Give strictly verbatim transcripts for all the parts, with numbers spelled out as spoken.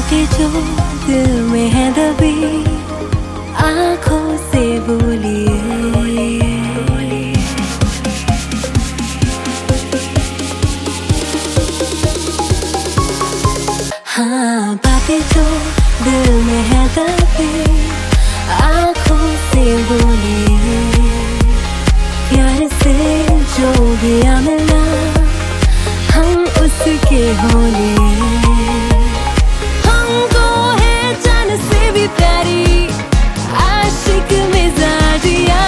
बातें जो दिल में है दबी आँखों से बोलिए। हाँ, बातें जो दिल में है दबी आँखों से बोलिए। प्यार से जो गया मिला हम उसके होलिए। हमको है जान से भी प्यारी आशिक मिजाजिया।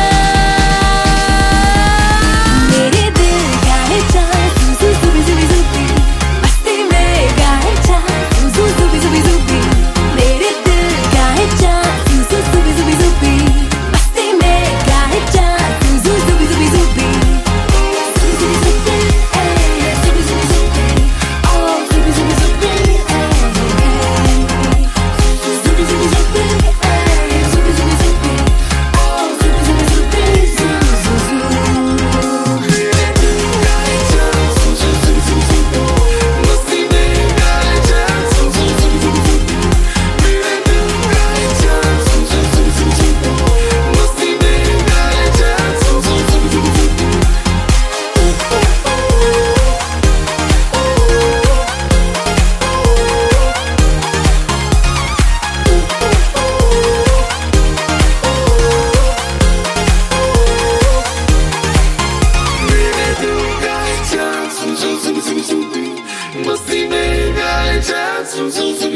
मेरे दिल का है चाँद ज़ू ज़ू ज़ूबी ज़ूबी ज़ूबी, मस्ती में गाए चाँद ज़ू ज़ू ज़ूबी ज़ूबी ज़ूबी। मेरे दिल का है चाँद ज़ू ज़ू ज़ूबी ज़ूबी ज़ूबी, मस्ती में गाए चाँद ज़ू ज़ू ज़ूबी ज़ूबी ज़ूबी। Must be made, I just